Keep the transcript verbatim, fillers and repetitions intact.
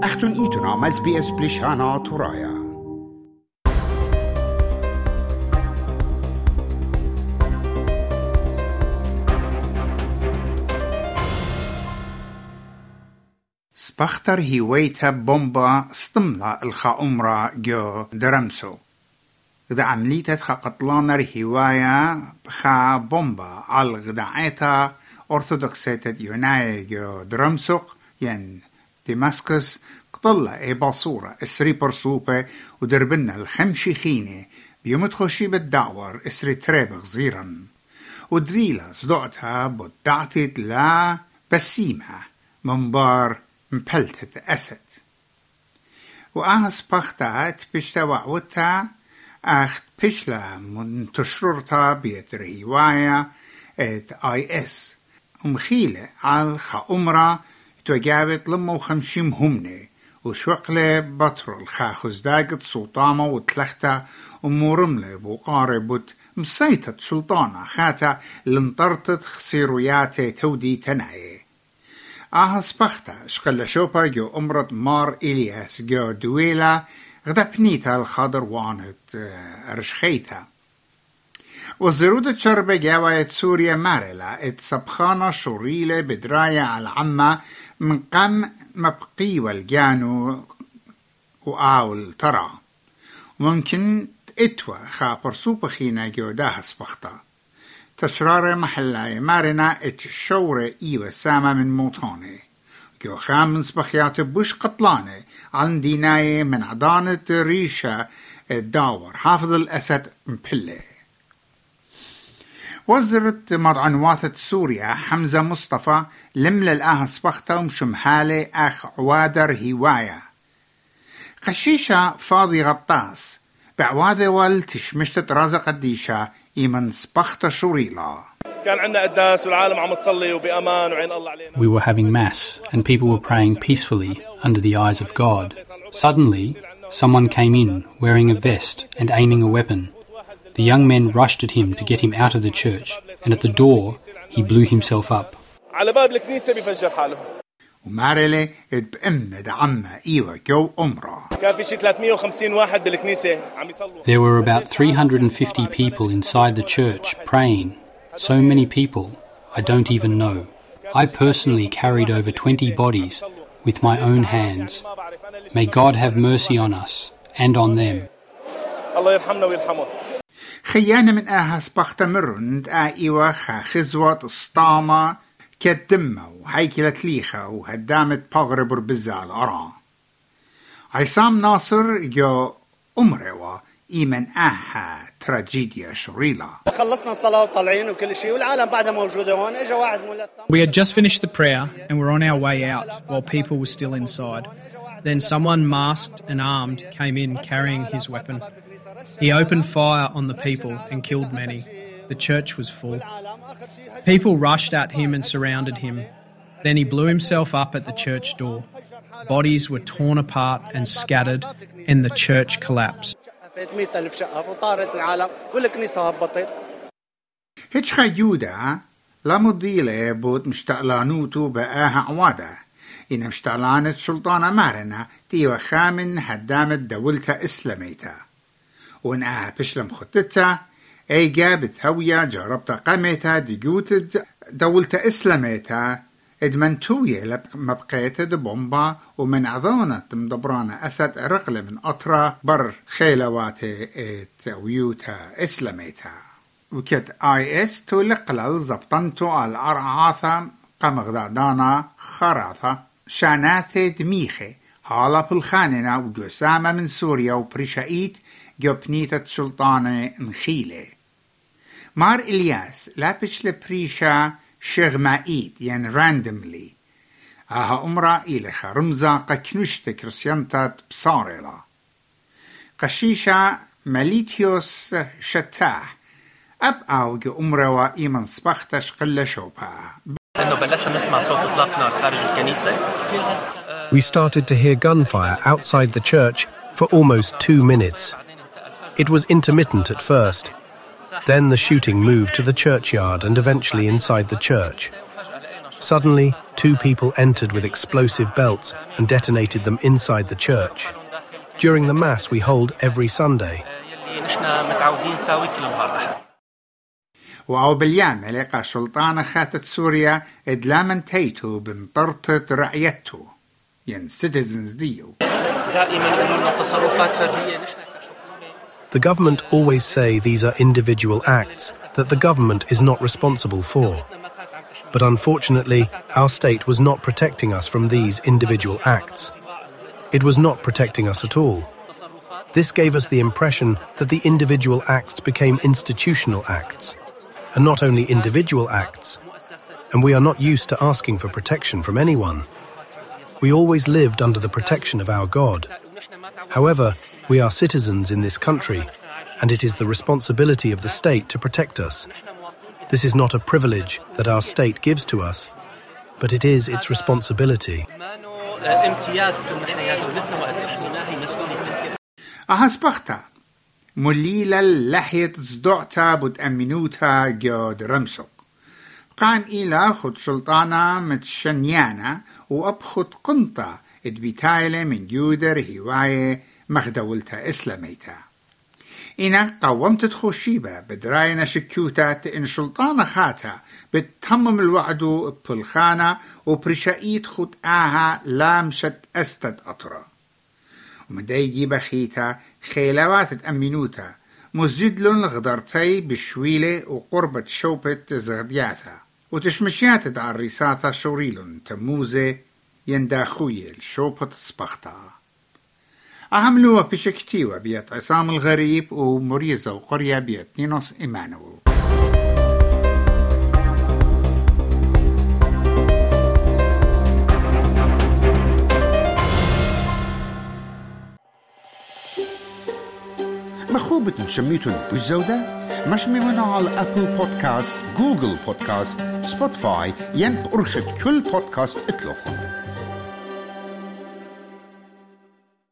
أختن إيتنا مز بي اس بلشانا ترايا سبختر هيويتا بومبا استملا الخا جو درمسو إذا عمليتت خا قطلانر هواية خا بومبا على غداعيتا أرثوذكسيتت يوناي جو درمسوق ين دمسكس قطلة اي باصورة اسري برسوبة ودربنا الخمشي خيني بيوم تخشي بالدعور اسري تريبغ زيرا ودريلا صدعتها بدعتت لا بسيمة منبار مبلتت أسد وآها سبختات بشتا وعوتا أخت بشلا من تشررتا بيت رهيوايا ات اي اس ومخيلة على خا أمرا توجابت لما وخمشيم همني وشوقلة بطرل خا خزداقت سلطامة وتلختا ومورملة بوقاربت مسيتت سلطانة خاتا لنطرتت خسيروياتي تودي تنعي آها سبختا شقل شوبا جو أمرت مار إلياس جو دويلا غدا بنيتا الخضر وانت رشخيتا وزرودة شربة جاوية سوريا مارلا ات سبخانة شوريلة بدراية على عما من قم مبقي والجانو وآول ترى وممكن اتوى خابر سوبة خينا جو داها سبختا تشرار محلاي مارنا اتشورة ايوة سامة من موطاني جو خام من سبخيات بوش قطلاني عن ديناي من عضانة ريشة الداور حافظ الأسد مبلي وزرت مضعنواثة سوريا حمزة مصطفى لمل الآها سبختا ومشمحالي أخ عوادر هواية قشيشة فاضي غطاس بعواذي والتشمشتت رازق الديشة إيمن سبختا شوريلا كان عندنا قداس والعالم عم تصلي وبأمان وعين الله علينا. We were having mass and people were praying peacefully under the eyes of God. Suddenly, someone came in wearing a vest and aiming a weapon. The young men rushed at him to get him out of the church, and at the door, he blew himself up. على باب الكنيسة بيفجر حاله. ومارلي بأمد عما إيوة جو أمرا. كان في شي ثلاثمية وخمسين واحد بالكنيسة عم يصلوا. There were about three hundred fifty people inside the church praying. So many people, I don't even know. I personally carried over twenty bodies with my own hands. May God have mercy on us and on them. الله يرحمنا ويرحمه. خيانة من آها سبختا مرند آئيوة خا خزوة اسطامة كدمة وهيكلة ليخة وهدامة بغربر بزال أرى عصام ناصر جو أمروا إيمن آها تراجيديا شريلة خلصنا صلاة وطلعين وكل شيء والعالم بعدها موجودة هون إجا واحد ملتم. We had just finished the prayer and were on our way out while people were still inside. Then someone masked and armed came in carrying his weapon. He opened fire on the people and killed many. The church was full. People rushed at him and surrounded him. Then he blew himself up at the church door. Bodies were torn apart and scattered, and the church collapsed. هيج خيودا لا مضيلة بود مشتعلانوتو بآها عوادة إن مشتعلانة سلطانة مارنا تيوى خامن هدامت دولتا إسلاميتا وإن آها بشلم خطتها أي جابت هوية جربتا قامتا ديجوتد دولتا إسلاميتا ادمنتوية لمبقيتا دبومبا ومن عظانة مدبرانة أسد رقلة من أطرا بر خيلواتي ويوتا إسلاميتا وكت آي اس تولقلل زبطنتو على أرعاثة قمغدادانا خراثة شاناثي دميخي حالا بالخاننا وجسامة من سوريا وبريشايت جوبنيتة سلطانة نخيلة مار إلياس لابش لبريشا شغمائيت يعني راندملي آها أمرا إلى خرمزة قكنشت كرسيانتات بصارلا قشيشة ماليتيوس شتاح أب أوج أمرا وإيمن سبختش قل شوبا إنه بلشنا نسمع صوت إطلاق نار خارج الكنيسة. We started to hear gunfire outside the church for almost two minutes. It was intermittent at first. Then the shooting moved to the churchyard and eventually inside the church. Suddenly, two people entered with explosive belts and detonated them inside the church. During the Mass we hold every Sunday. وأو باليام لقى سلطان خاتت سوريا إدلاما تيتو بمطرطة رعيته ين citizens ديو. The government always say these are individual acts that the government is not responsible for. But unfortunately, our state was not protecting us from these individual acts. It was not protecting us at all. This gave us the impression that the individual acts became institutional acts, and not only individual acts, and we are not used to asking for protection from anyone. We always lived under the protection of our God. However, we are citizens in this country, and it is the responsibility of the state to protect us. This is not a privilege that our state gives to us, but it is its responsibility. أهسبختا مليلا لحية صدعتا بتأمنوتا جود رمسق قام إلى خد سلطانا متشنيانا وأبخد قنطة ادبيتايلة من جودر هواية مخدولتا إسلاميتا إنا قومت تخوشيبا بدراينا شكيوتا إن سلطانة خاتا بتتمم الوعدو ببلخانة وبرشايت خد آها لامشت أستد أطرا ومن دا يجيب خيتا خيلوات تأمنوتا مزيدلون غدرتي بشويلة وقربة شوبة زغدياتا وتشمشيات تعريساتا شوريلون تموزة ينداخوية الشوبة سبختا أهملوها بشكتيوة بيت عصام الغريب ومريزة وقرية بيت نينوس إيمانويل. مخوبة شميتون بالزودة مش ممنوع على أبل بودكاست، جوجل بودكاست، سبوتفاي ين أرخد كل بودكاست اتلوخن.